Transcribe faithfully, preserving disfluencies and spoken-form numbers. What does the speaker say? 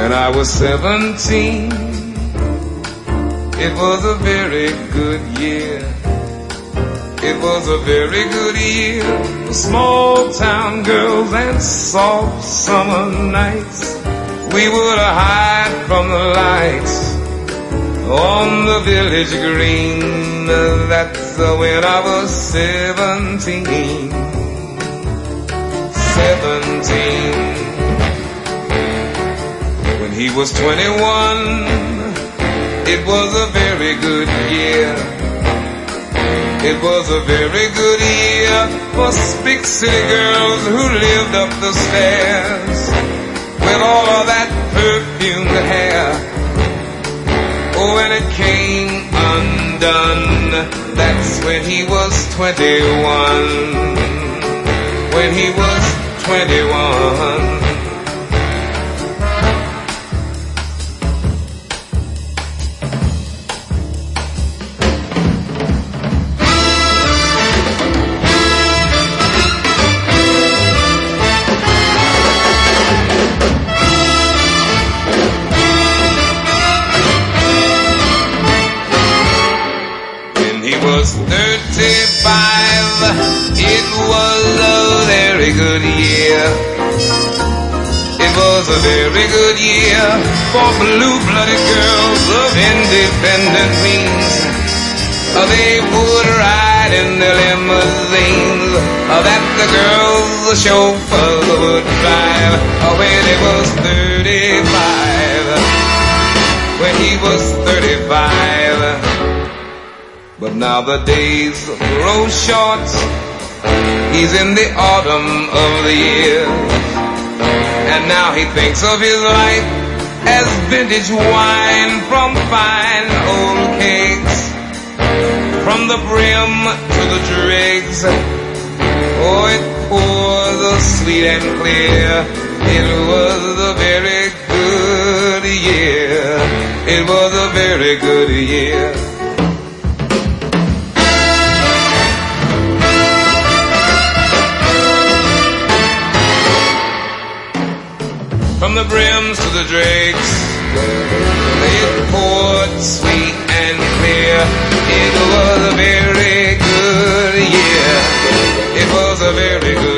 When I was seventeen, it was a very good year. It was a very good year for small town girls and soft summer nights. We would hide from the lights on the village green. That's when I was seventeen. Seventeen. When he was twenty-one, it was a very good year. It was a very good year for big city girls who lived up the stairs with all of that perfumed hair. Oh, when it came undone, that's when he was twenty-one. When he was twenty-one. Was thirty-five, it was a very good year. It was a very good year for blue-blooded girls of independent means. They would ride in their limousines that the girls, the chauffeurs would drive. When it was thirty-five, when he was thirty-five. But now the days grow short. He's in the autumn of the year, and now he thinks of his life as vintage wine from fine old cakes, from the brim to the dregs. Oh, it pours so sweet and clear. It was a very good year. It was a very good year. From the brims to the dregs, it poured sweet and clear. It was a very good year. It was a very good